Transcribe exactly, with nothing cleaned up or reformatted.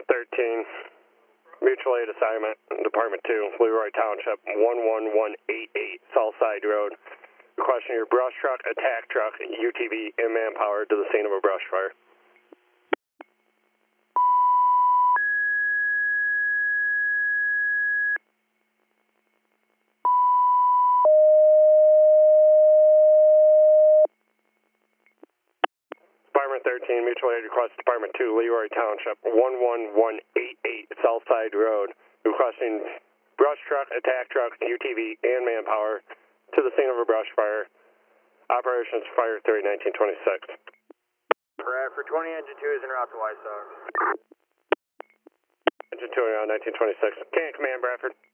thirteen, mutual aid assignment, Department two, Leroy Township, one one one eight eight, Southside Road. Requesting your brush truck, attack truck, U T V, and manpower to the scene of a brush fire. Department thirteen, mutual aid request, Department two, Leroy Township, one one one eight eight, Southside Road. Requesting brush truck, attack truck, U T V, and manpower to the scene of a brush fire. Operations Fire thirty, nineteen twenty-six. Bradford twenty, engine two is en route to White Sox. Engine two on nineteen twenty-six. Can command Bradford.